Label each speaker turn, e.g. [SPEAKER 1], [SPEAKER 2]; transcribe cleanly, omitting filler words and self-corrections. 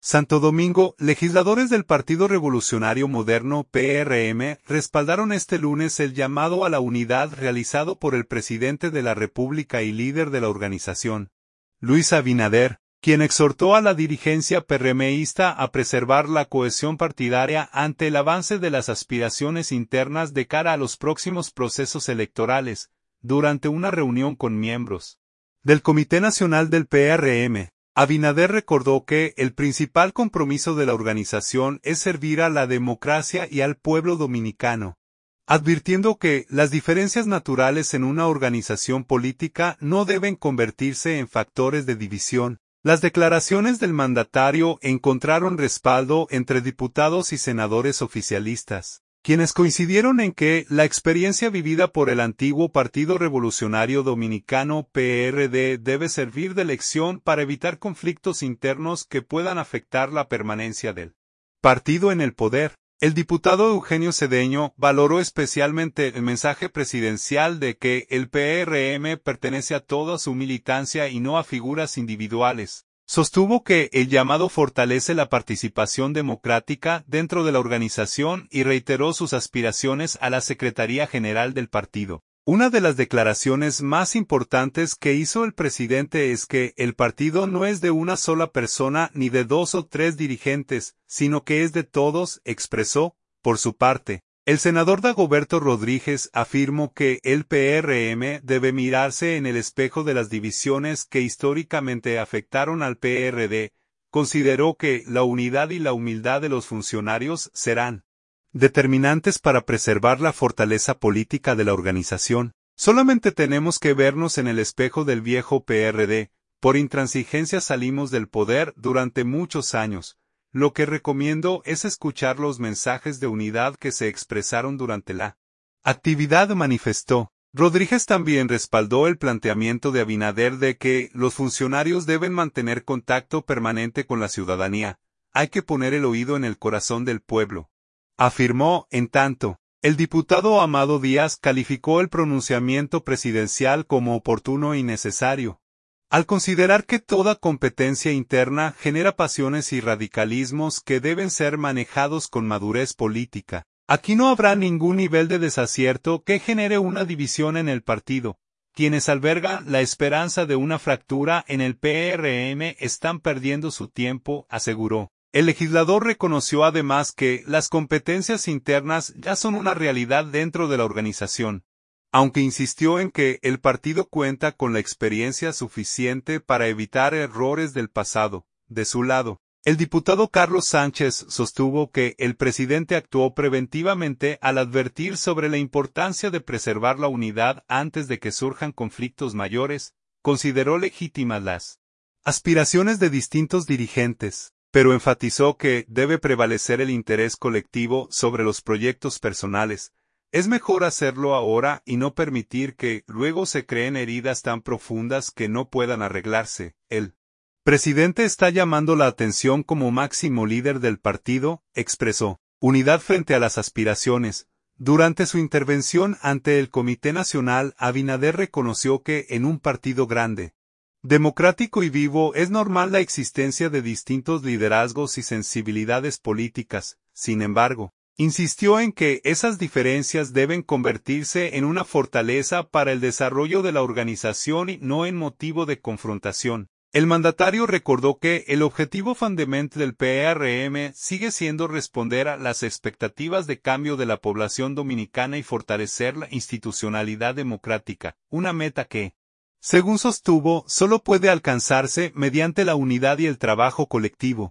[SPEAKER 1] Santo Domingo, legisladores del Partido Revolucionario Moderno PRM respaldaron este lunes el llamado a la unidad realizado por el presidente de la República y líder de la organización, Luis Abinader, quien exhortó a la dirigencia PRMista a preservar la cohesión partidaria ante el avance de las aspiraciones internas de cara a los próximos procesos electorales, durante una reunión con miembros del Comité Nacional del PRM. Abinader recordó que el principal compromiso de la organización es servir a la democracia y al pueblo dominicano, advirtiendo que las diferencias naturales en una organización política no deben convertirse en factores de división. Las declaraciones del mandatario encontraron respaldo entre diputados y senadores oficialistas, quienes coincidieron en que la experiencia vivida por el antiguo Partido Revolucionario Dominicano PRD debe servir de lección para evitar conflictos internos que puedan afectar la permanencia del partido en el poder. El diputado Eugenio Cedeño valoró especialmente el mensaje presidencial de que el PRM pertenece a toda su militancia y no a figuras individuales. Sostuvo que el llamado fortalece la participación democrática dentro de la organización y reiteró sus aspiraciones a la Secretaría General del partido. Una de las declaraciones más importantes que hizo el presidente es que el partido no es de una sola persona ni de 2 o 3 dirigentes, sino que es de todos, expresó. Por su parte, el senador Dagoberto Rodríguez afirmó que el PRM debe mirarse en el espejo de las divisiones que históricamente afectaron al PRD. Consideró que la unidad y la humildad de los funcionarios serán determinantes para preservar la fortaleza política de la organización. Solamente tenemos que vernos en el espejo del viejo PRD. Por intransigencia salimos del poder durante muchos años. Lo que recomiendo es escuchar los mensajes de unidad que se expresaron durante la actividad, manifestó. Rodríguez también respaldó el planteamiento de Abinader de que los funcionarios deben mantener contacto permanente con la ciudadanía. Hay que poner el oído en el corazón del pueblo, afirmó. En tanto, el diputado Amado Díaz calificó el pronunciamiento presidencial como oportuno y necesario, al considerar que toda competencia interna genera pasiones y radicalismos que deben ser manejados con madurez política. Aquí no habrá ningún nivel de desacierto que genere una división en el partido. Quienes albergan la esperanza de una fractura en el PRM están perdiendo su tiempo, aseguró. El legislador reconoció además que las competencias internas ya son una realidad dentro de la organización, aunque insistió en que el partido cuenta con la experiencia suficiente para evitar errores del pasado. De su lado, el diputado Carlos Sánchez sostuvo que el presidente actuó preventivamente al advertir sobre la importancia de preservar la unidad antes de que surjan conflictos mayores. Consideró legítimas las aspiraciones de distintos dirigentes, pero enfatizó que debe prevalecer el interés colectivo sobre los proyectos personales. Es mejor hacerlo ahora y no permitir que luego se creen heridas tan profundas que no puedan arreglarse. El presidente está llamando la atención como máximo líder del partido, expresó. Unidad frente a las aspiraciones. Durante su intervención ante el Comité Nacional, Abinader reconoció que en un partido grande, democrático y vivo es normal la existencia de distintos liderazgos y sensibilidades políticas. Sin embargo, insistió en que esas diferencias deben convertirse en una fortaleza para el desarrollo de la organización y no en motivo de confrontación. El mandatario recordó que el objetivo fundamental del PRM sigue siendo responder a las expectativas de cambio de la población dominicana y fortalecer la institucionalidad democrática, una meta que, según sostuvo, solo puede alcanzarse mediante la unidad y el trabajo colectivo.